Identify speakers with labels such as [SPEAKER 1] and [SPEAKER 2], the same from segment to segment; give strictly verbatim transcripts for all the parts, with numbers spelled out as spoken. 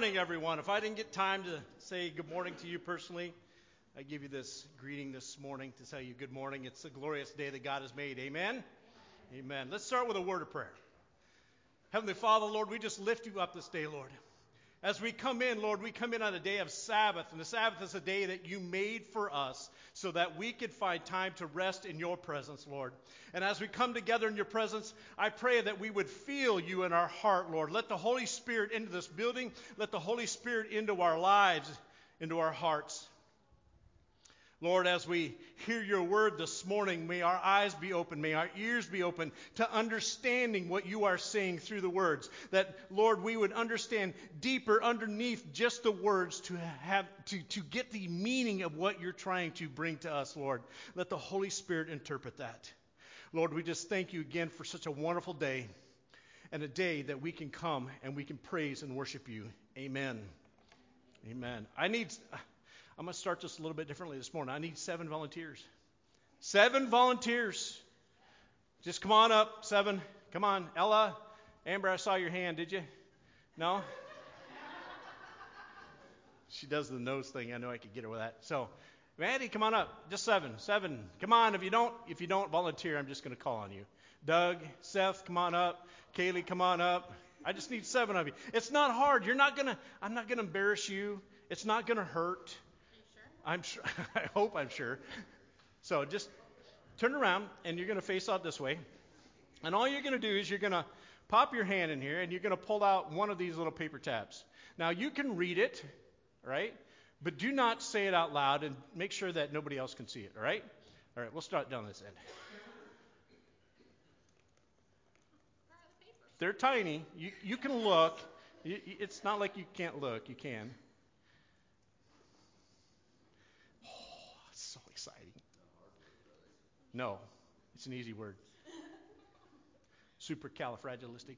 [SPEAKER 1] morning, everyone. If I didn't get time to say good morning to you personally, I give you this greeting this morning to tell you good morning. It's a glorious day that God has made. Amen? Amen. Let's start with a word of prayer. Heavenly Father, Lord, we just lift you up this day, Lord. As we come in, Lord, we come in on a day of Sabbath, and the Sabbath is a day that you made for us so that we could find time to rest in your presence, Lord. And as we come together in your presence, I pray that we would feel you in our heart, Lord. Let the Holy Spirit into this building. Let the Holy Spirit into our lives, into our hearts. Lord, as we hear your word this morning, may our eyes be open, may our ears be open to understanding what you are saying through the words. That, Lord, we would understand deeper underneath just the words to have to, to get the meaning of what you're trying to bring to us, Lord. Let the Holy Spirit interpret that. Lord, we just thank you again for such a wonderful day and a day that we can come and we can praise and worship you. Amen. Amen. I need... I'm going to start just a little bit differently this morning. I need seven volunteers. Seven volunteers. Just come on up, seven. Come on. Ella, Amber, I saw your hand. Did you? No? She does the nose thing. I know I could get her with that. So, Maddie, come on up. Just seven. Seven. Come on. If you don't, if you don't volunteer, I'm just going to call on you. Doug, Seth, come on up. Kaylee, come on up. I just need seven of you. It's not hard. You're not going to, I'm not going to embarrass you. It's not going to hurt. I'm sure, I hope I'm sure. So just turn around and you're going to face out this way. And all you're going to do is you're going to pop your hand in here and you're going to pull out one of these little paper tabs. Now you can read it, right? But do not say it out loud and make sure that nobody else can see it, all right? All right, we'll start down this end. They're tiny. You, you can look. You, it's not like you can't look. You can. So exciting. No, it's an easy word. Supercalifragilistic.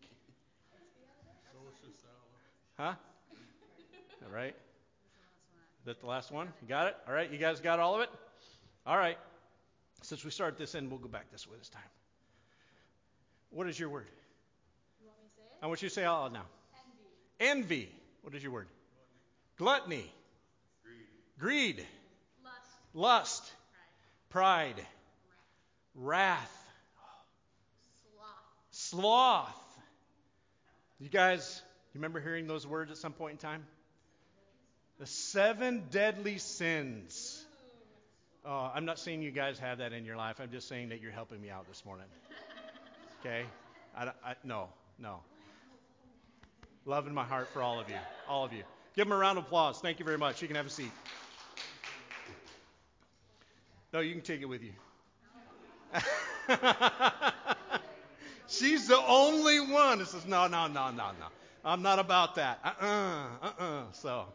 [SPEAKER 1] Huh? All right. Is that the last one? You got it? All right. You guys got all of it? All right. Since we started this in, we'll go back this way this time. What is your word?
[SPEAKER 2] You want me to say it?
[SPEAKER 1] I want you to say it out loud now. Envy. Envy. What is your word? Gluttony. Greed. Greed.
[SPEAKER 2] Lust.
[SPEAKER 1] Lust. Pride. Pride. Wrath. Wrath.
[SPEAKER 2] Sloth.
[SPEAKER 1] Sloth. You guys, you remember hearing those words at some point in time? The seven deadly sins. Oh, I'm not saying you guys have that in your life. I'm just saying that you're helping me out this morning. Okay? I, I, no, no. Love in my heart for all of you. All of you. Give them a round of applause. Thank you very much. You can have a seat. No, you can take it with you. She's the only one that says, no, no, no, no, no. I'm not about that. Uh-uh, uh-uh. So,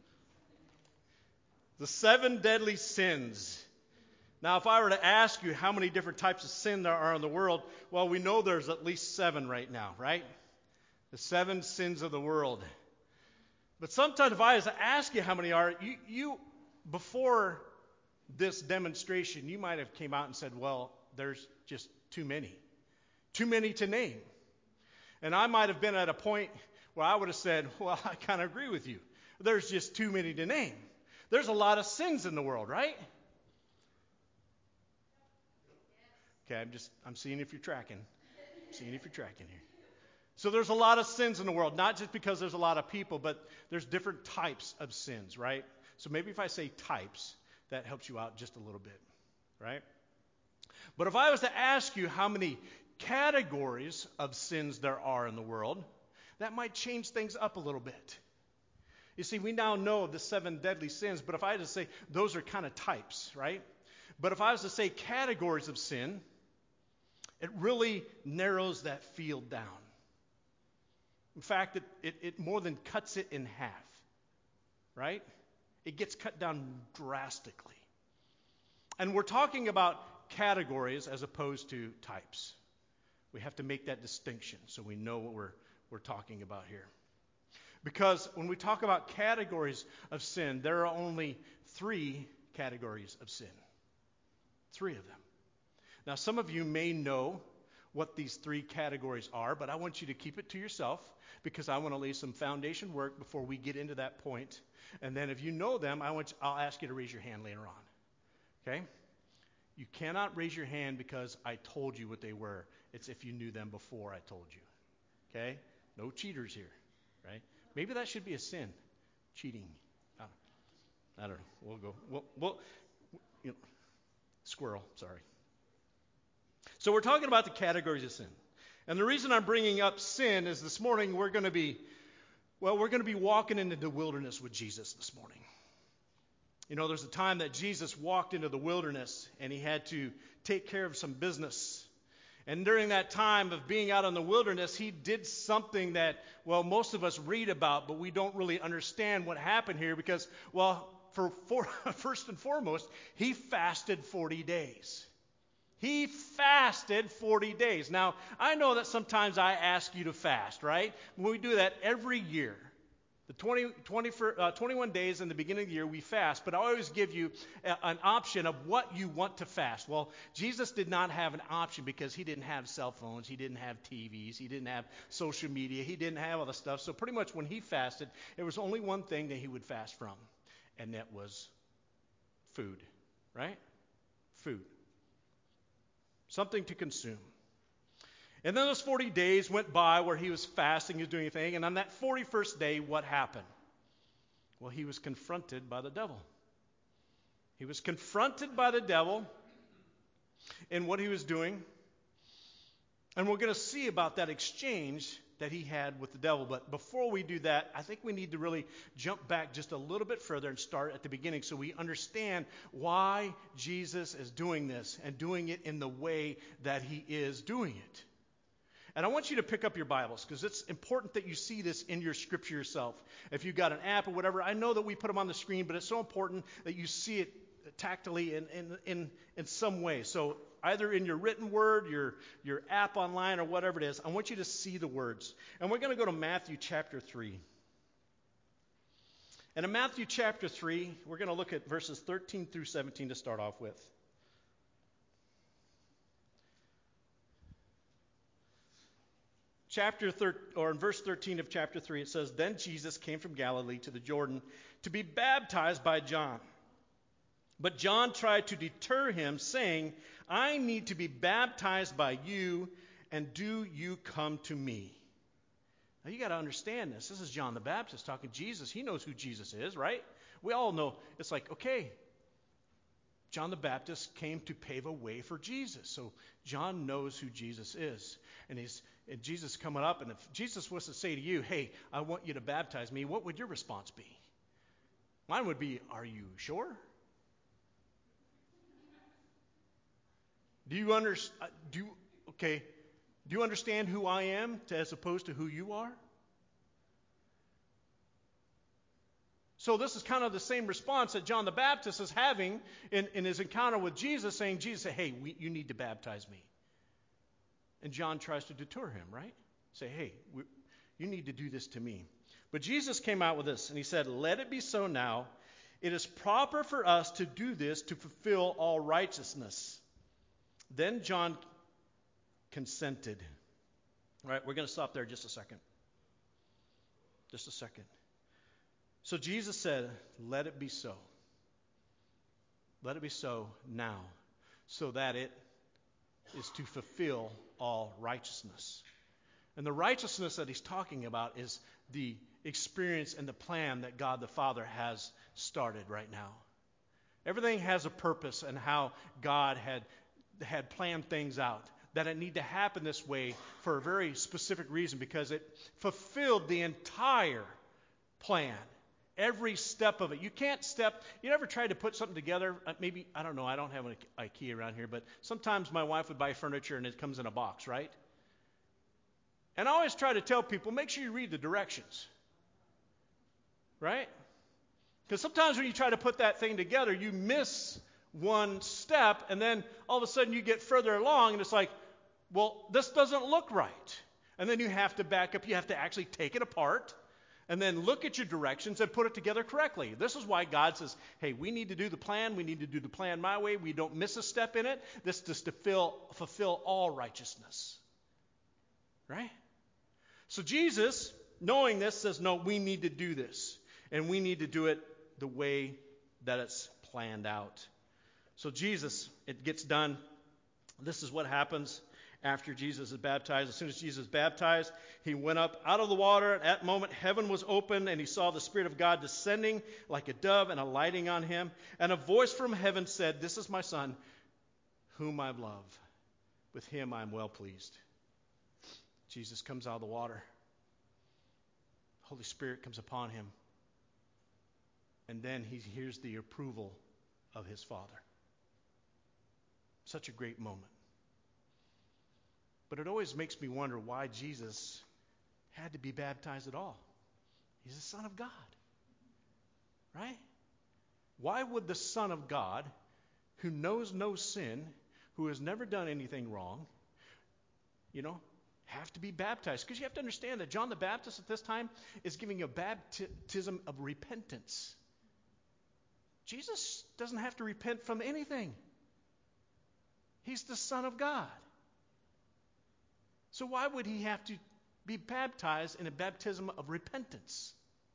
[SPEAKER 1] the seven deadly sins. Now, if I were to ask you how many different types of sin there are in the world, well, we know there's at least seven right now, right? The seven sins of the world. But sometimes if I was to ask you how many are, you, you before this demonstration, you might have came out and said, well, there's just too many. Too many to name. And I might have been at a point where I would have said, well, I kind of agree with you. There's just too many to name. There's a lot of sins in the world, right? Okay, I'm just, I'm seeing if you're tracking. I'm seeing if you're tracking here. So there's a lot of sins in the world, not just because there's a lot of people, but there's different types of sins, right? So maybe if I say types, that helps you out just a little bit, right? But if I was to ask you how many categories of sins there are in the world, that might change things up a little bit. You see, we now know the seven deadly sins, but if I had to say those are kind of types, right? But if I was to say categories of sin, it really narrows that field down. In fact, it, it, it more than cuts it in half, right? It gets cut down drastically. And we're talking about categories as opposed to types. We have to make that distinction so we know what we're, we're talking about here. Because when we talk about categories of sin, there are only three categories of sin. Three of them. Now, some of you may know what these three categories are, but I want you to keep it to yourself because I want to lay some foundation work before we get into that point. And then if you know them, I want you, I'll ask you to raise your hand later on. Okay? You cannot raise your hand because I told you what they were. It's if you knew them before I told you. Okay? No cheaters here, right? Maybe that should be a sin, cheating. I don't, I don't know. We'll go. We'll, we'll, you know, squirrel, sorry. So we're talking about the categories of sin. And the reason I'm bringing up sin is this morning we're going to be, well, we're going to be walking into the wilderness with Jesus this morning. You know, there's a time that Jesus walked into the wilderness and he had to take care of some business. And during that time of being out in the wilderness, he did something that, well, most of us read about, but we don't really understand what happened here because, well, for, for first and foremost, he fasted forty days. He fasted forty days. Now, I know that sometimes I ask you to fast, right? We do that every year. The twenty, twenty, uh, twenty-one days in the beginning of the year, we fast, but I always give you a, an option of what you want to fast. Well, Jesus did not have an option because he didn't have cell phones, he didn't have T Vs, he didn't have social media, he didn't have all the stuff. So pretty much when he fasted, there was only one thing that he would fast from, and that was food, right? Food. Something to consume. And then those forty days went by where he was fasting, he was doing a thing, and on that forty-first day, what happened? Well, he was confronted by the devil. He was confronted by the devil in what he was doing. And we're going to see about that exchange that he had with the devil. But before we do that, I think we need to really jump back just a little bit further and start at the beginning so we understand why Jesus is doing this and doing it in the way that he is doing it. And I want you to pick up your Bibles because it's important that you see this in your scripture yourself. If you've got an app or whatever, I know that we put them on the screen, but it's so important that you see it tactily in, in, in, in some way. So either in your written word, your, your app online, or whatever it is, I want you to see the words. And we're going to go to Matthew chapter three. And in Matthew chapter three, we're going to look at verses thirteen through seventeen to start off with. Chapter thir- or in verse thirteen of chapter three, it says, "Then Jesus came from Galilee to the Jordan to be baptized by John. But John tried to deter him, saying, 'I need to be baptized by you, and do you come to me?'" Now you got to understand this. This is John the Baptist talking to Jesus. He knows who Jesus is, right? We all know. It's like, okay, John the Baptist came to pave a way for Jesus. So John knows who Jesus is. And he's and Jesus coming up, and if Jesus was to say to you, "Hey, I want you to baptize me," what would your response be? Mine would be, "Are you sure? Do you understand? Do you, okay? Do you understand who I am to, as opposed to who you are?" So this is kind of the same response that John the Baptist is having in, in his encounter with Jesus, saying, Jesus, "Hey, we, you need to baptize me." And John tries to deter him, right? Say, "Hey, we, you need to do this to me." But Jesus came out with this, and he said, "Let it be so now. It is proper for us to do this to fulfill all righteousness." Then John consented. All right, we're going to stop there just a second. Just a second. So Jesus said, "Let it be so. Let it be so now, so that it is to fulfill all righteousness." And the righteousness that he's talking about is the experience and the plan that God the Father has started right now. Everything has a purpose and how God had had planned things out, that it need to happen this way for a very specific reason, because it fulfilled the entire plan, every step of it. You can't step, you ever tried to put something together, maybe, I don't know, I don't have an IKEA around here, but sometimes my wife would buy furniture and it comes in a box, right? And I always try to tell people, make sure you read the directions, right? Because sometimes when you try to put that thing together, you miss one step, and then all of a sudden you get further along, and it's like, well, this doesn't look right. And then you have to back up. You have to actually take it apart and then look at your directions and put it together correctly. This is why God says, hey, we need to do the plan. We need to do the plan my way. We don't miss a step in it. This is to fill, fulfill all righteousness. Right? So Jesus, knowing this, says, no, we need to do this. And we need to do it the way that it's planned out. So Jesus, it gets done. This is what happens after Jesus is baptized. As soon as Jesus is baptized, he went up out of the water. At that moment, heaven was opened, and he saw the Spirit of God descending like a dove and alighting on him. And a voice from heaven said, "This is my Son, whom I love. With him I am well pleased." Jesus comes out of the water. Holy Spirit comes upon him. And then he hears the approval of his Father. Such a great moment. But it always makes me wonder why Jesus had to be baptized at all. He's the Son of God. Right? Why would the Son of God, who knows no sin, who has never done anything wrong, you know, have to be baptized? Because you have to understand that John the Baptist at this time is giving a baptism of repentance. Jesus doesn't have to repent from anything. He's the Son of God. So why would he have to be baptized in a baptism of repentance?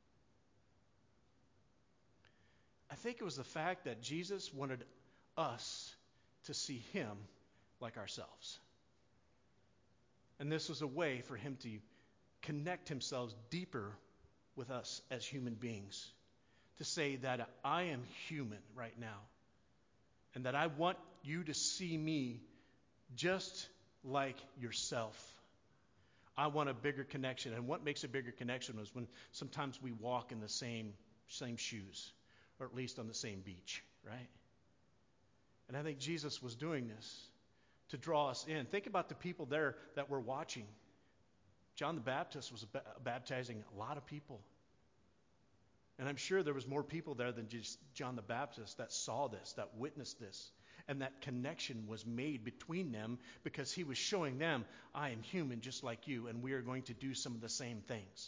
[SPEAKER 1] I think it was the fact that Jesus wanted us to see him like ourselves. And this was a way for him to connect himself deeper with us as human beings. To say that I am human right now. And that I want you to see me just like yourself. I want a bigger connection. And what makes a bigger connection is when sometimes we walk in the same, same shoes. Or at least on the same beach, right? And I think Jesus was doing this to draw us in. Think about the people there that were watching. John the Baptist was baptizing a lot of people. And I'm sure there was more people there than just John the Baptist that saw this, that witnessed this. And that connection was made between them because he was showing them, I am human just like you, and we are going to do some of the same things.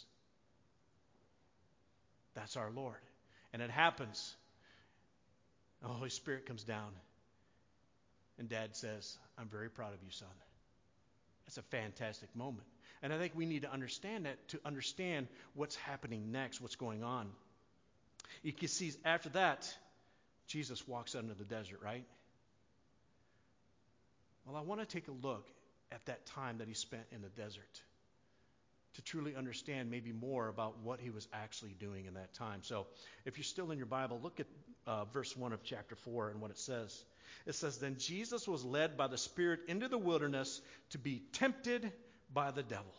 [SPEAKER 1] That's our Lord. And it happens. The Holy Spirit comes down. And Dad says, I'm very proud of you, son. That's a fantastic moment. And I think we need to understand that to understand what's happening next, what's going on. You can see after that, Jesus walks out into the desert, right? Well, I want to take a look at that time that he spent in the desert to truly understand maybe more about what he was actually doing in that time. So if you're still in your Bible, look at uh, verse one of chapter four and what it says. It says, then Jesus was led by the Spirit into the wilderness to be tempted by the devil.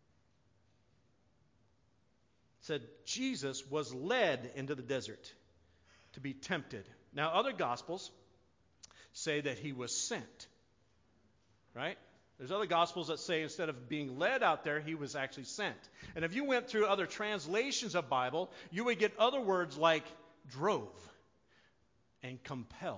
[SPEAKER 1] It said Jesus was led into the desert to be tempted. Now, other Gospels say that he was sent. Right? There's other Gospels that say instead of being led out there, he was actually sent. And if you went through other translations of Bible, you would get other words like drove and compelled.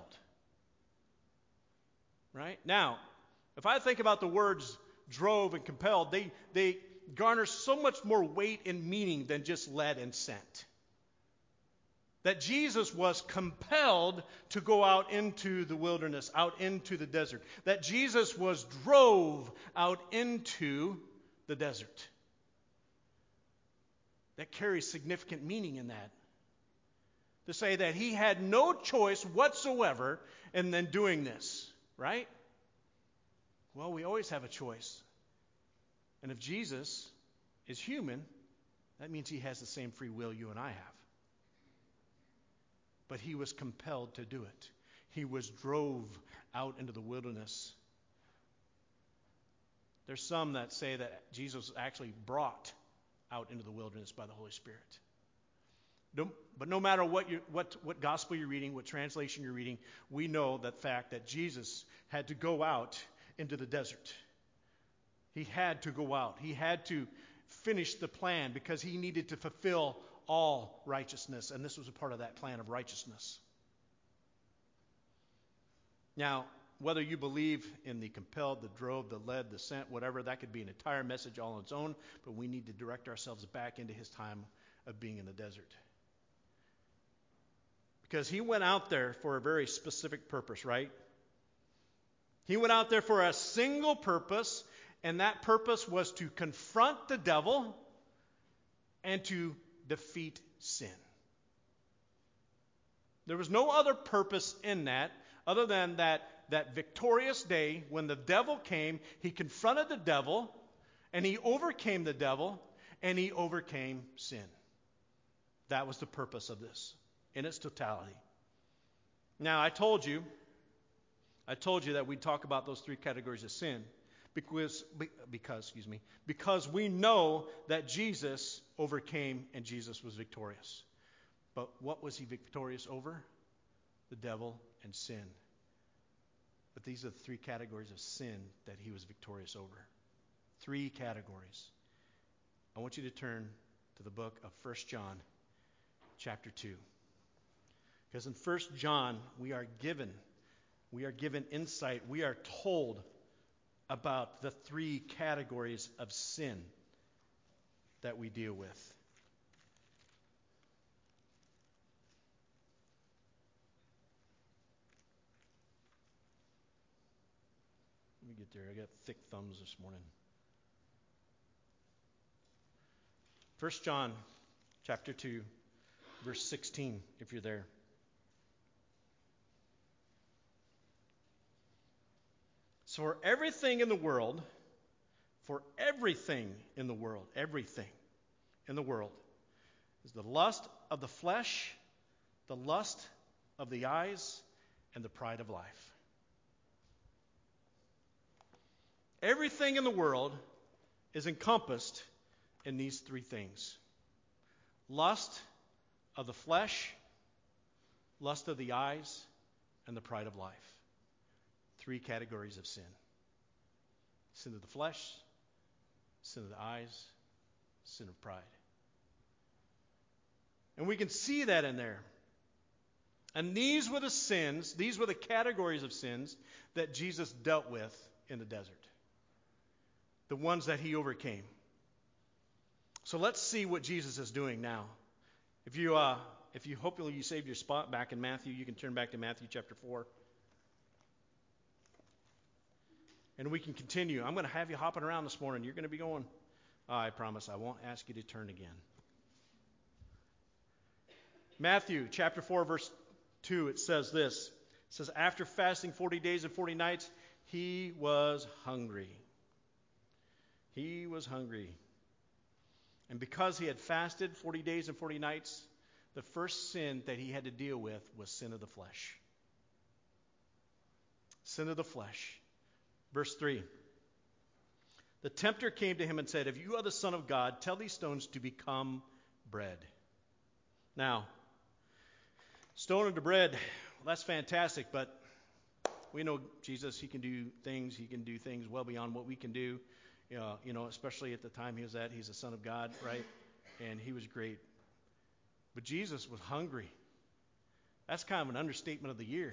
[SPEAKER 1] Right? Now, if I think about the words drove and compelled, they, they garner so much more weight and meaning than just led and sent. That Jesus was compelled to go out into the wilderness, out into the desert. That Jesus was drove out into the desert. That carries significant meaning in that. To say that he had no choice whatsoever in then doing this, right? Well, we always have a choice. And if Jesus is human, that means he has the same free will you and I have. But he was compelled to do it. He was drove out into the wilderness. There's some that say that Jesus was actually brought out into the wilderness by the Holy Spirit. No, but no matter what, you, what, what gospel you're reading, what translation you're reading, we know that fact that Jesus had to go out into the desert. He had to go out. He had to finish the plan because he needed to fulfill all righteousness, and this was a part of that plan of righteousness. Now, whether you believe in the compelled, the drove, the led, the sent, whatever, that could be an entire message all on its own, but we need to direct ourselves back into his time of being in the desert. Because he went out there for a very specific purpose, right? He went out there for a single purpose, And that purpose was to confront the devil and to defeat sin. There was no other purpose in that other than that, that victorious day when the devil came, he confronted the devil, and he overcame the devil, and he overcame sin. That was the purpose of this in its totality. Now, I told you, I told you that we'd talk about those three categories of sin because, because, excuse me, because we know that Jesus overcame and Jesus was victorious. But what was he victorious over? The devil and sin. But these are the three categories of sin that he was victorious over. Three categories. I want you to turn to the book of First John, chapter two. Because in First John, we are given, we are given insight, we are told about the three categories of sin that we deal with. Let me get there. I got thick thumbs this morning. First John, chapter two, verse sixteen, if you're there. So for everything in the world, for everything in the world, everything in the world is the lust of the flesh, the lust of the eyes, and the pride of life. Everything in the world is encompassed in these three things. Lust of the flesh, lust of the eyes, and the pride of life. Three categories of sin. Sin of the flesh, sin of the eyes, sin of pride. And we can see that in there. And these were the sins, these were the categories of sins that Jesus dealt with in the desert. The ones that he overcame. So let's see what Jesus is doing now. If you, uh, if you hopefully you saved your spot back in Matthew, you can turn back to Matthew chapter four. And we can continue. I'm going to have you hopping around this morning. You're going to be going. Oh, I promise I won't ask you to turn again. Matthew chapter four, verse two, it says this. It says, after fasting forty days and forty nights, he was hungry. He was hungry. And because he had fasted forty days and forty nights, the first sin that he had to deal with was sin of the flesh. Sin of the flesh. Verse three. The tempter came to him and said, if you are the Son of God, tell these stones to become bread. Now, stone into bread, well, that's fantastic, but we know Jesus, he can do things, he can do things well beyond what we can do. You know, you know, especially at the time he was at, he's the Son of God, right? And he was great. But Jesus was hungry. That's kind of an understatement of the year.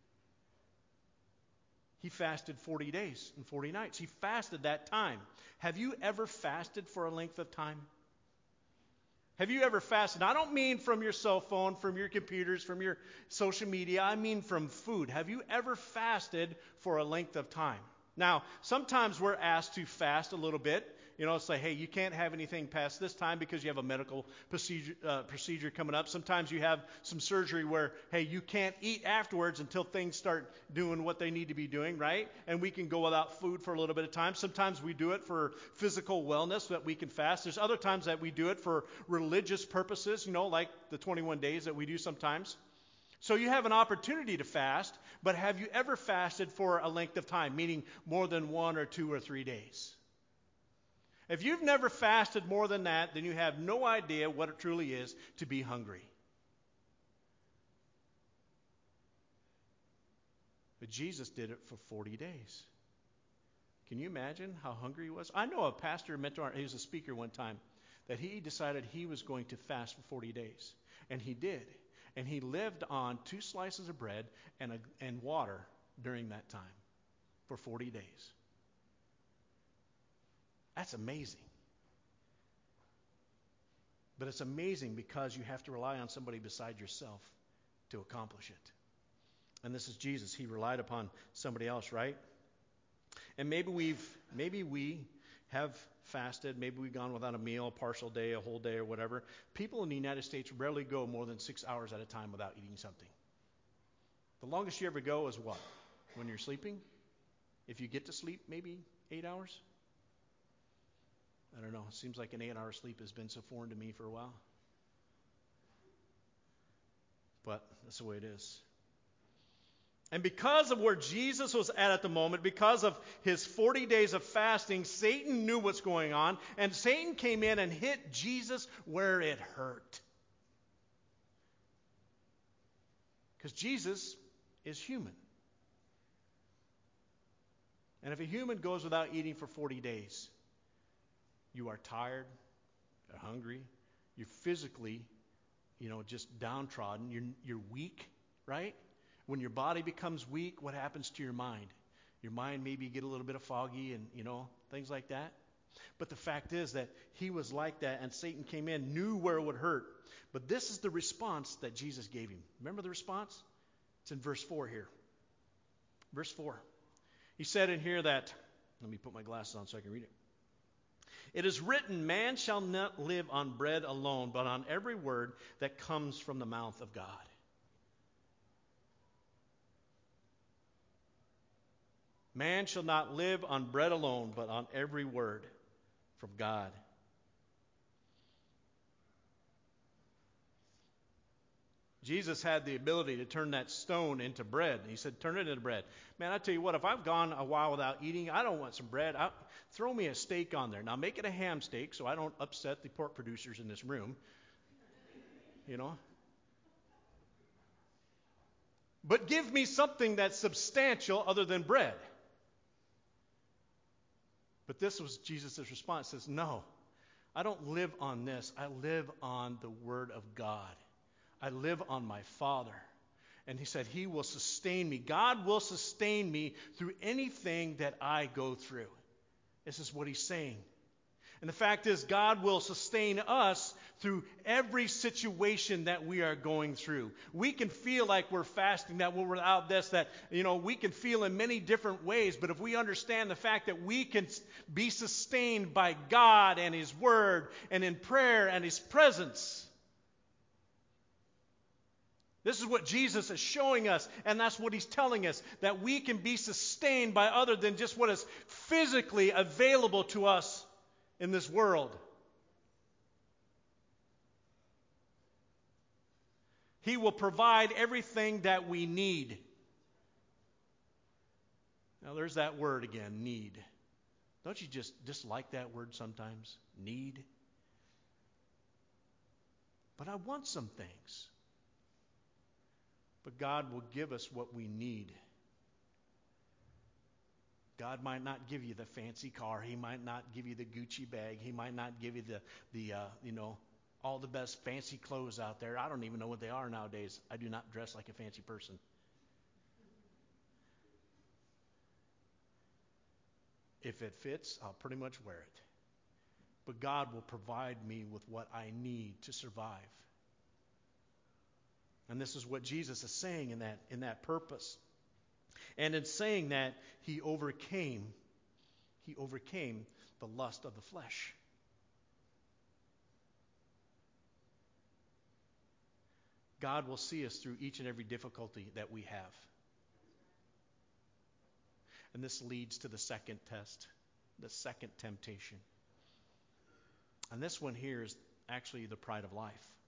[SPEAKER 1] He fasted forty days and forty nights. He fasted that time. Have you ever fasted for a length of time? Have you ever fasted? I don't mean from your cell phone, from your computers, from your social media. I mean from food. Have you ever fasted for a length of time? Now, sometimes we're asked to fast a little bit. You know, say, hey, you can't have anything past this time because you have a medical procedure, uh, procedure coming up. Sometimes you have some surgery where, hey, you can't eat afterwards until things start doing what they need to be doing, right? And we can go without food for a little bit of time. Sometimes we do it for physical wellness that we can fast. There's other times that we do it for religious purposes, you know, like the twenty-one days that we do sometimes. So you have an opportunity to fast, but have you ever fasted for a length of time, meaning more than one or two or three days? If you've never fasted more than that, then you have no idea what it truly is to be hungry. But Jesus did it for forty days. Can you imagine how hungry he was? I know a pastor, mentor, he was a speaker one time, that he decided he was going to fast for forty days. And he did. And he lived on two slices of bread and, a, and water during that time for forty days. That's amazing. But it's amazing because you have to rely on somebody beside yourself to accomplish it. And this is Jesus. He relied upon somebody else, right? And maybe we've, maybe we have fasted, maybe we've gone without a meal, a partial day, a whole day, or whatever. People in the United States rarely go more than six hours at a time without eating something. The longest you ever go is what? When you're sleeping? If you get to sleep, maybe eight hours? I don't know. It seems like an eight-hour sleep has been so foreign to me for a while. But that's the way it is. And because of where Jesus was at at the moment, because of his forty days of fasting, Satan knew what's going on, and Satan came in and hit Jesus where it hurt. Because Jesus is human. And if a human goes without eating for forty days, you are tired, you're hungry, you're physically, you know, just downtrodden, you're, you're weak, right? When your body becomes weak, what happens to your mind? Your mind maybe get a little bit of foggy and, you know, things like that. But the fact is that he was like that, and Satan came in, knew where it would hurt. But this is the response that Jesus gave him. Remember the response? It's in verse four here. Verse four. He said in here that, let me put my glasses on so I can read it. It is written, man shall not live on bread alone, but on every word that comes from the mouth of God. Man shall not live on bread alone, but on every word from God. Jesus had the ability to turn that stone into bread. He said, turn it into bread. Man, I tell you what, if I've gone a while without eating, I don't want some bread. I'll, throw me a steak on there. Now make it a ham steak so I don't upset the pork producers in this room. You know? But give me something that's substantial other than bread. But this was Jesus' response. He says, no, I don't live on this. I live on the Word of God. I live on my Father. And he said, he will sustain me. God will sustain me through anything that I go through. This is what he's saying. And the fact is, God will sustain us through every situation that we are going through. We can feel like we're fasting, that we're without this, that, you know, we can feel in many different ways. But if we understand the fact that we can be sustained by God and his word and in prayer and his presence, this is what Jesus is showing us, and that's what he's telling us, that we can be sustained by other than just what is physically available to us in this world. He will provide everything that we need. Now there's that word again, need. Don't you just dislike that word sometimes? Need. But I want some things. But God will give us what we need. God might not give you the fancy car. He might not give you the Gucci bag. He might not give you the, the uh, you know, all the best fancy clothes out there. I don't even know what they are nowadays. I do not dress like a fancy person. If it fits, I'll pretty much wear it. But God will provide me with what I need to survive. And this is what Jesus is saying in that, in that purpose. And in saying that, he overcame, he overcame the lust of the flesh. God will see us through each and every difficulty that we have. And this leads to the second test, the second temptation. And this one here is actually the pride of life.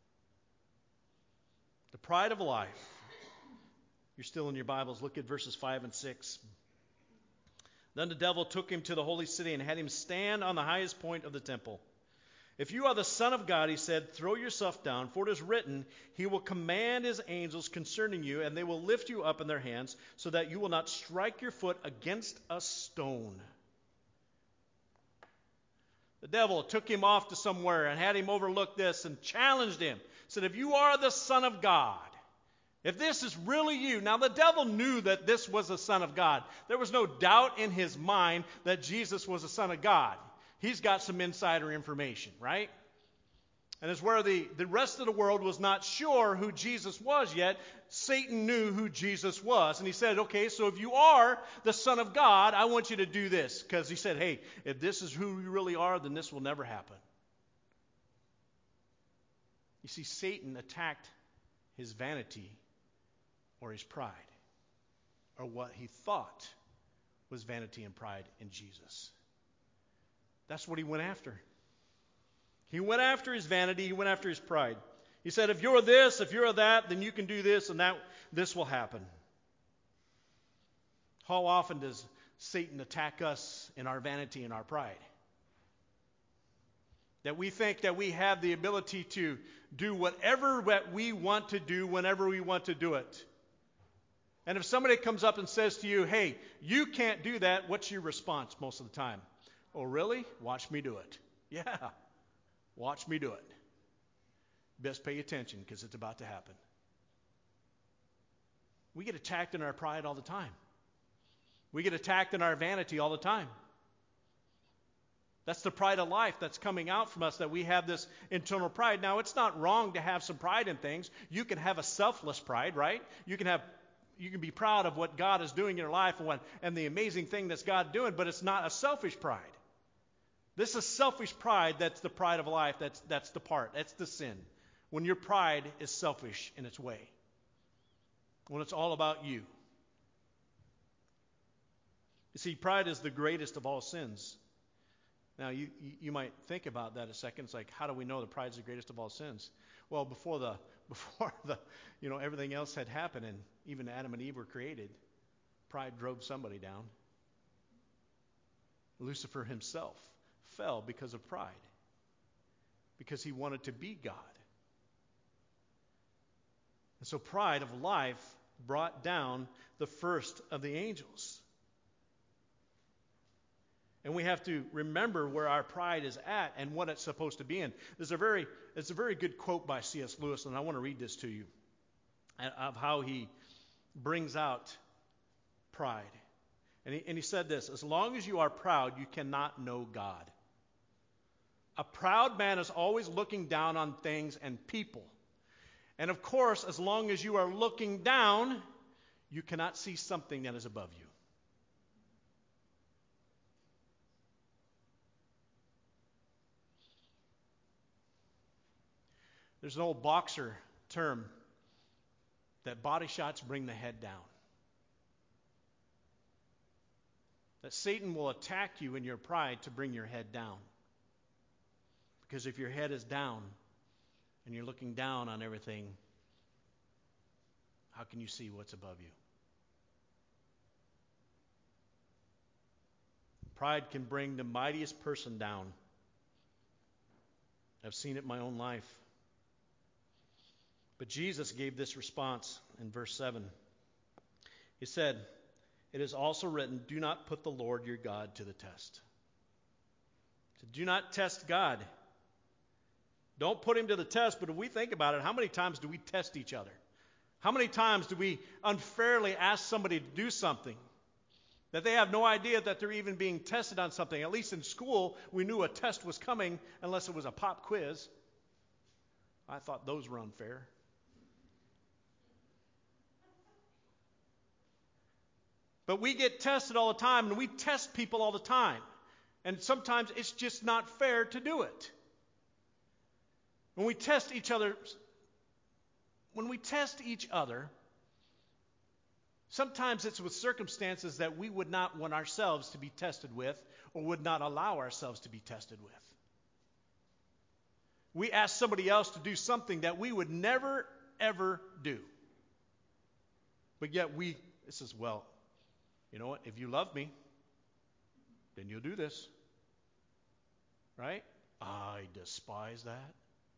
[SPEAKER 1] The pride of life. You're still in your Bibles. Look at verses five and six. Then the devil took him to the holy city and had him stand on the highest point of the temple. If you are the Son of God, he said, throw yourself down, for it is written, he will command his angels concerning you, and they will lift you up in their hands, so that you will not strike your foot against a stone. The devil took him off to somewhere and had him overlook this and challenged him. Said, if you are the Son of God, if this is really you. Now the devil knew that this was the Son of God. There was no doubt in his mind that Jesus was the Son of God. He's got some insider information, right? And as where the, the rest of the world was not sure who Jesus was yet, Satan knew who Jesus was. And he said, okay, so if you are the Son of God, I want you to do this. Because he said, hey, if this is who you really are, then this will never happen. You see, Satan attacked his vanity or his pride, or what he thought was vanity and pride in Jesus. That's what he went after. He went after his vanity. He went after his pride. He said, if you're this, if you're that, then you can do this, and that this will happen. How often does Satan attack us in our vanity and our pride? That we think that we have the ability to do whatever that we want to do whenever we want to do it. And if somebody comes up and says to you, hey, you can't do that, what's your response most of the time? Oh, really? Watch me do it. Yeah. Watch me do it. Best pay attention because it's about to happen. We get attacked in our pride all the time. We get attacked in our vanity all the time. That's the pride of life that's coming out from us, that we have this internal pride. Now, it's not wrong to have some pride in things. You can have a selfless pride, right? You can have, you can be proud of what God is doing in your life and, what, and the amazing thing that's God doing, but it's not a selfish pride. This is selfish pride. That's the pride of life. That's, that's the part. That's the sin. When your pride is selfish in its way. When it's all about you. You see, pride is the greatest of all sins. Now, you, you might think about that a second. It's like, how do we know that pride is the greatest of all sins? Well, before the, before the, you know, everything else had happened and even Adam and Eve were created, pride drove somebody down. Lucifer himself fell because of pride, because he wanted to be God. And so pride of life brought down the first of the angels. And we have to remember where our pride is at and what it's supposed to be in. There's a very, it's a very good quote by C S Lewis, and I want to read this to you, of how he brings out pride. And he, and he said this, as long as you are proud, you cannot know God. A proud man is always looking down on things and people. And of course, as long as you are looking down, you cannot see something that is above you. There's an old boxer term that body shots bring the head down. That Satan will attack you in your pride to bring your head down. Because if your head is down and you're looking down on everything, how can you see what's above you? Pride can bring the mightiest person down. I've seen it in my own life. But Jesus gave this response in verse seven. He said, it is also written, do not put the Lord your God to the test. So do not test God. Don't put him to the test, but if we think about it, how many times do we test each other? How many times do we unfairly ask somebody to do something that they have no idea that they're even being tested on something? At least in school, we knew a test was coming unless it was a pop quiz. I thought those were unfair. But we get tested all the time, and we test people all the time. And sometimes it's just not fair to do it. When we test each other, when we test each other, sometimes it's with circumstances that we would not want ourselves to be tested with, or would not allow ourselves to be tested with. We ask somebody else to do something that we would never, ever do. But yet we, this is, well, you know what? If you love me, then you'll do this. Right? I despise that.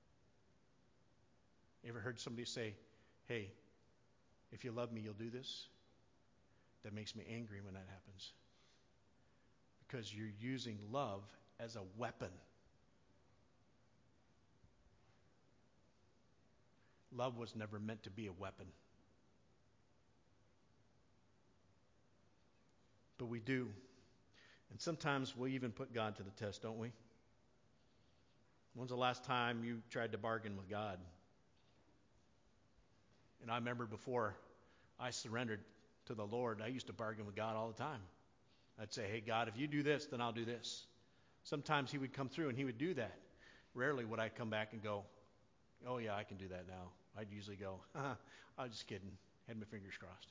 [SPEAKER 1] You ever heard somebody say, hey, if you love me, you'll do this? That makes me angry when that happens. Because you're using love as a weapon. Love was never meant to be a weapon. But we do. And sometimes we even put God to the test, don't we? When's the last time you tried to bargain with God? And I remember before I surrendered to the Lord, I used to bargain with God all the time. I'd say, hey, God, if you do this, then I'll do this. Sometimes he would come through and he would do that. Rarely would I come back and go, oh, yeah, I can do that now. I'd usually go, haha, I was just kidding. Had my fingers crossed.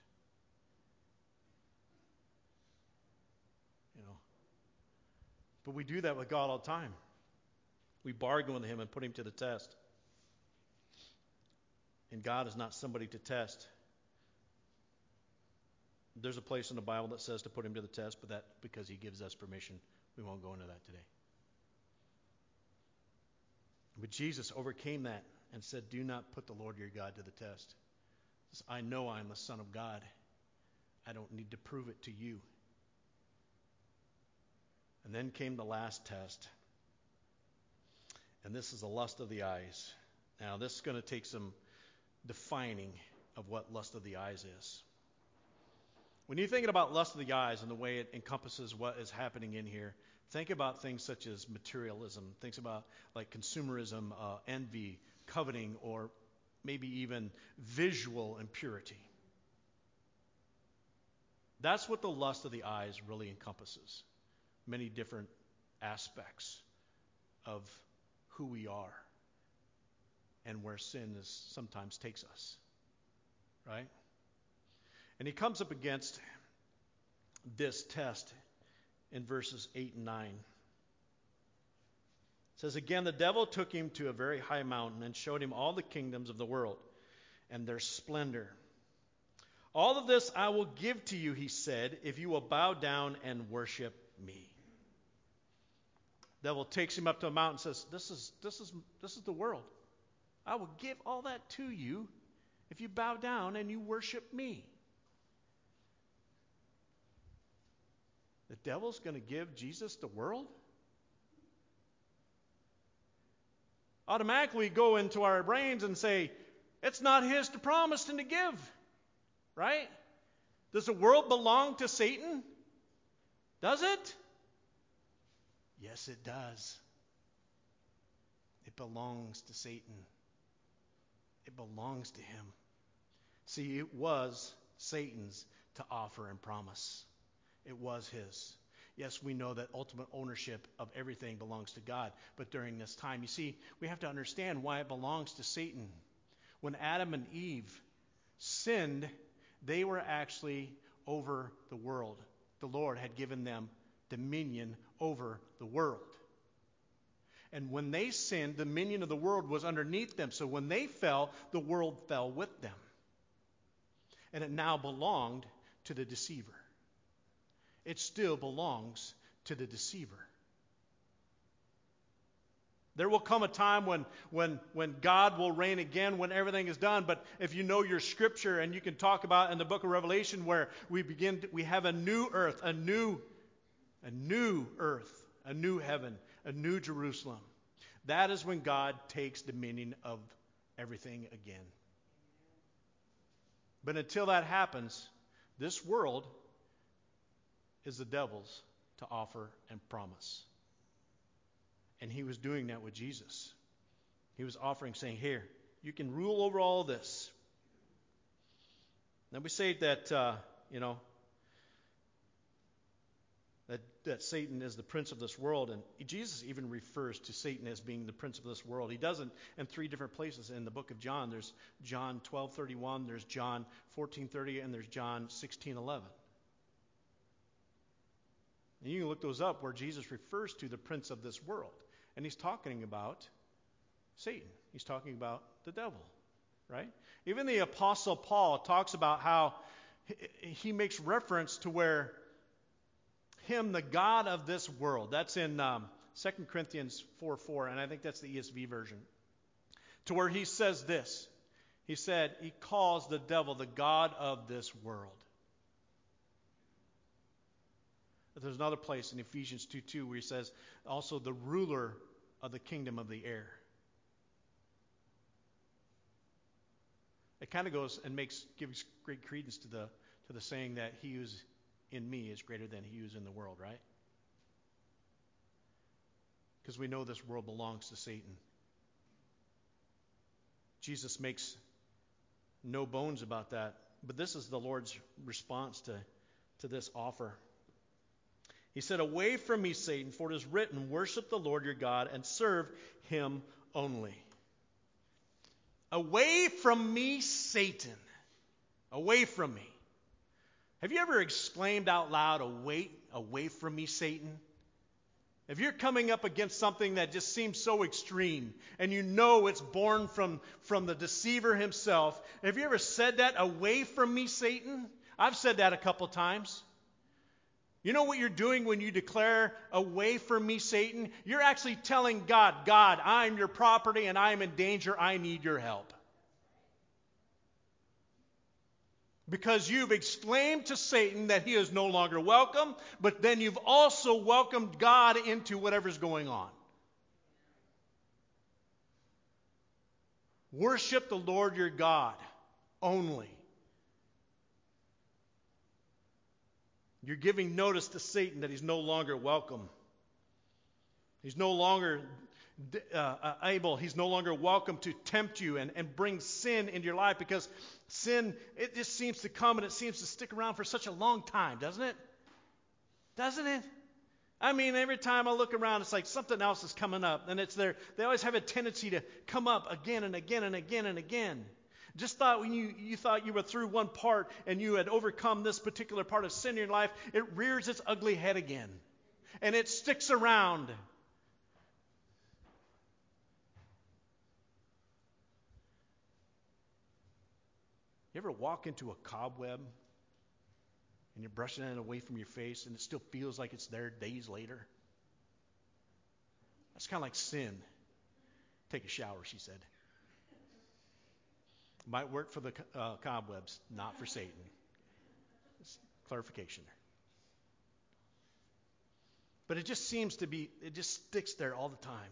[SPEAKER 1] You know. But we do that with God all the time. We bargain with him and put him to the test. And God is not somebody to test. There's a place in the Bible that says to put him to the test, but that's because he gives us permission. We won't go into that today. But Jesus overcame that and said, do not put the Lord your God to the test. He says, I know I'm the Son of God. I don't need to prove it to you. And then came the last test. And this is the lust of the eyes. Now, this is going to take some defining of what lust of the eyes is. When you're thinking about lust of the eyes and the way it encompasses what is happening in here, think about things such as materialism. Think about like consumerism, uh, envy, coveting, or maybe even visual impurity. That's what the lust of the eyes really encompasses. Many different aspects of who we are and where sin is sometimes takes us. Right? And he comes up against this test in verses eight and nine. It says, again, the devil took him to a very high mountain and showed him all the kingdoms of the world and their splendor. All of this I will give to you, he said, if you will bow down and worship me. The devil takes him up to a mountain and says, this is, this is, this is the world. I will give all that to you if you bow down and you worship me. The devil's going to give Jesus the world? Automatically we go into our brains and say, it's not his to promise and to give. Right? Does the world belong to Satan? Does it? Yes, it does. It belongs to Satan. It belongs to him. See, it was Satan's to offer and promise. It was his. Yes, we know that ultimate ownership of everything belongs to God. But during this time, you see, we have to understand why it belongs to Satan. When Adam and Eve sinned, they were actually over the world. The Lord had given them dominion over the world. And when they sinned, the dominion of the world was underneath them. So when they fell, the world fell with them. And it now belonged to the deceiver. It still belongs to the deceiver. There will come a time when, when, when God will reign again, when everything is done. But if you know your scripture, and you can talk about in the book of Revelation where we begin, to, we have a new earth, a new, a new earth, a new heaven, a new Jerusalem. That is when God takes dominion of everything again. But until that happens, this world is the devil's to offer and promise. And he was doing that with Jesus. He was offering, saying, here, you can rule over all this. Then we say that, uh, you know, that, that Satan is the prince of this world. And Jesus even refers to Satan as being the prince of this world. He does it in three different places in the book of John. There's John twelve thirty-one, there's John fourteen thirty, and there's John sixteen eleven. And you can look those up where Jesus refers to the prince of this world. And he's talking about Satan. He's talking about the devil, right? Even the Apostle Paul talks about how he makes reference to where him, the God of this world, that's in um, Second Corinthians four four, and I think that's the E S V version, to where he says this. He said, he calls the devil the God of this world. But there's another place in Ephesians two two where he says, also the ruler of the kingdom of the air. It kind of goes and makes gives great credence to the to the saying that he who's in me is greater than he who's in the world, right? because we know this world belongs to Satan. Jesus makes no bones about that. But this is the Lord's response to, to this offer. He said, "Away from me, Satan, for it is written, worship the Lord your God and serve him only." Away from me, Satan. Away from me. Have you ever exclaimed out loud, away, away from me, Satan? If you're coming up against something that just seems so extreme and you know it's born from, from the deceiver himself, have you ever said that, away from me, Satan? I've said that a couple times. You know what you're doing when you declare, away from me, Satan? You're actually telling God, God, I'm your property and I am in danger. I need your help. Because you've exclaimed to Satan that he is no longer welcome, but then you've also welcomed God into whatever's going on. Worship the Lord your God only. You're giving notice to Satan that he's no longer welcome. He's no longer uh, uh, able, he's no longer welcome to tempt you and, and bring sin into your life, because sin, it just seems to come and it seems to stick around for such a long time, doesn't it? Doesn't it? I mean, every time I look around, it's like something else is coming up, and it's there. They always have a tendency to come up again and again and again and again. Just thought when you, you thought you were through one part and you had overcome this particular part of sin in your life, it rears its ugly head again. And it sticks around. You ever walk into a cobweb and you're brushing it away from your face and it still feels like it's there days later? That's kind of like sin. Take a shower, she said. Might work for the uh, cobwebs, not for Satan. Just clarification there. But it just seems to be, it just sticks there all the time.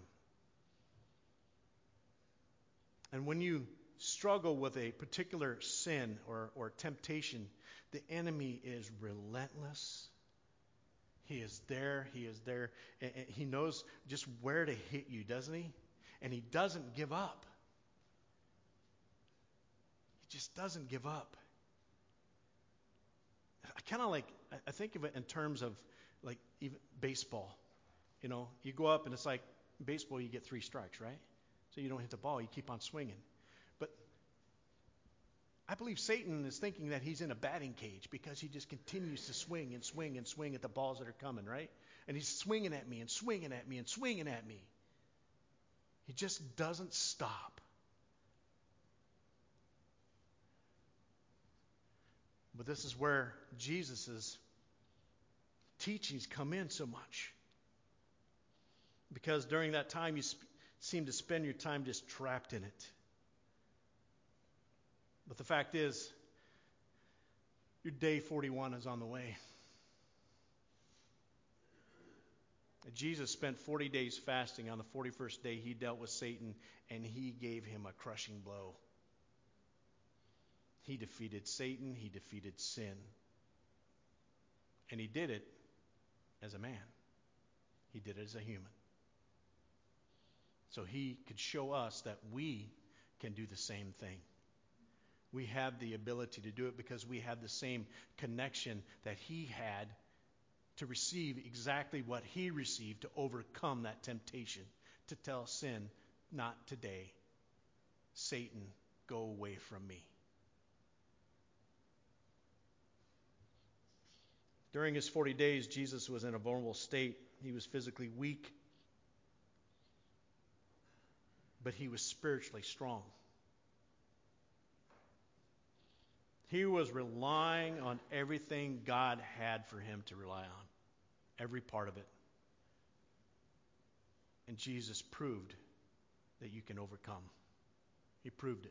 [SPEAKER 1] And when you struggle with a particular sin or, or temptation, the enemy is relentless. He is there. He is there. And, and he knows just where to hit you, doesn't he? And he doesn't give up. He just doesn't give up. I kind of like, I think of it in terms of like even baseball. You know, you go up and it's like baseball, you get three strikes, right? So you don't hit the ball, you keep on swinging. But I believe Satan is thinking that he's in a batting cage because he just continues to swing and swing and swing at the balls that are coming, right? And he's swinging at me and swinging at me and swinging at me. He just doesn't stop. But this is where Jesus' teachings come in so much. Because during that time, you sp- seem to spend your time just trapped in it. But the fact is, your day forty-one is on the way. Jesus spent forty days fasting. On the forty-first day, he dealt with Satan, and he gave him a crushing blow. He defeated Satan. He defeated sin. And he did it as a man. He did it as a human. So he could show us that we can do the same thing. We have the ability to do it because we have the same connection that he had to receive exactly what he received to overcome that temptation, to tell sin, not today. Satan, go away from me. During his forty days, Jesus was in a vulnerable state. He was physically weak, but he was spiritually strong. He was relying on everything God had for him to rely on, every part of it. And Jesus proved that you can overcome. He proved it.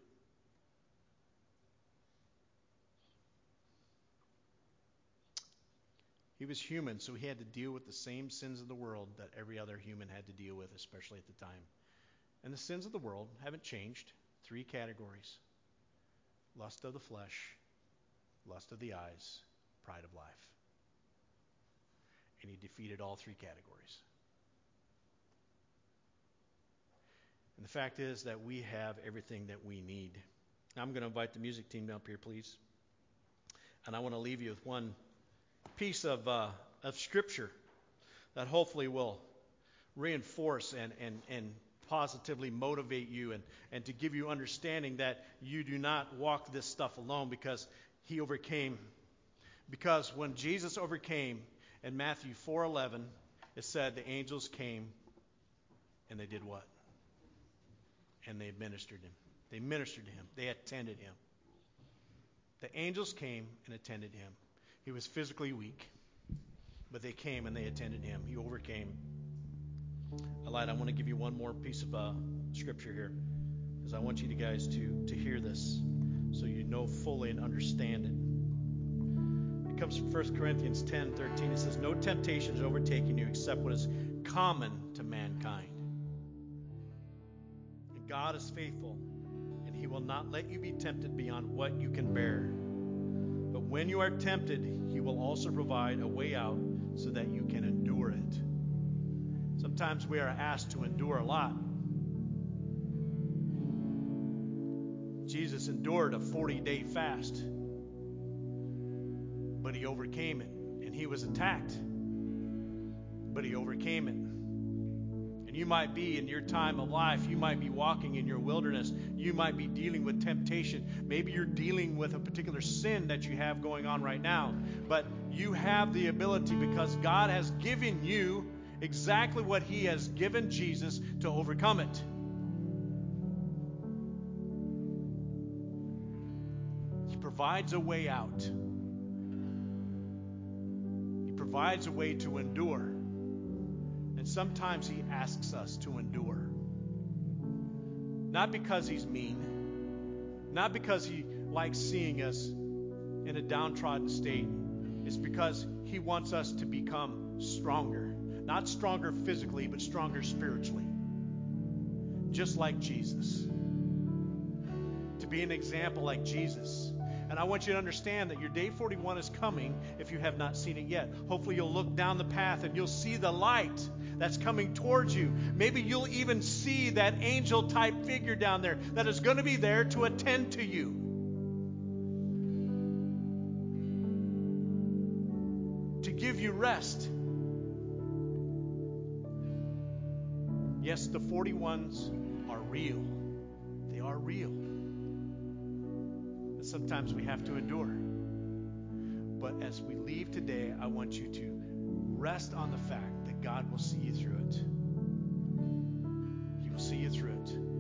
[SPEAKER 1] He was human, so he had to deal with the same sins of the world that every other human had to deal with, especially at the time. And the sins of the world haven't changed. Three categories. Lust of the flesh, lust of the eyes, pride of life. And he defeated all three categories. And the fact is that we have everything that we need. Now I'm going to invite the music team up here, please. And I want to leave you with one piece of uh, of Scripture that hopefully will reinforce and, and, and positively motivate you and, and to give you understanding that you do not walk this stuff alone, because he overcame. Because when Jesus overcame in Matthew four eleven, it said the angels came and they did what? And they ministered him. They ministered to him. They attended him. The angels came and attended him. He was physically weak, but they came and they attended him. He overcame. Allied, I want to give you one more piece of uh, scripture here, because I want you to guys to, to hear this so you know fully and understand it. It comes from First Corinthians ten thirteen. It says, "No temptation is overtaking you except what is common to mankind. And God is faithful, and he will not let you be tempted beyond what you can bear. But when you are tempted, he will also provide a way out so that you can endure it." Sometimes we are asked to endure a lot. Jesus endured a forty-day fast, but he overcame it. And he was attacked, but he overcame it. And you might be in your time of life, you might be walking in your wilderness, you might be dealing with temptation. Maybe you're dealing with a particular sin that you have going on right now. But you have the ability, because God has given you exactly what he has given Jesus, to overcome it. He provides a way out. He provides a way to endure. And sometimes he asks us to endure. Not because he's mean, not because he likes seeing us in a downtrodden state. It's because he wants us to become stronger. Not stronger physically, but stronger spiritually. Just like Jesus. To be an example like Jesus. And I want you to understand that your day forty-one is coming if you have not seen it yet. Hopefully you'll look down the path and you'll see the light that's coming towards you. Maybe you'll even see that angel-type figure down there that is going to be there to attend to you. To give you rest. Yes, the forty-ones are real. They are real. But sometimes we have to endure. But as we leave today, I want you to rest on the fact that God will see you through it. He will see you through it.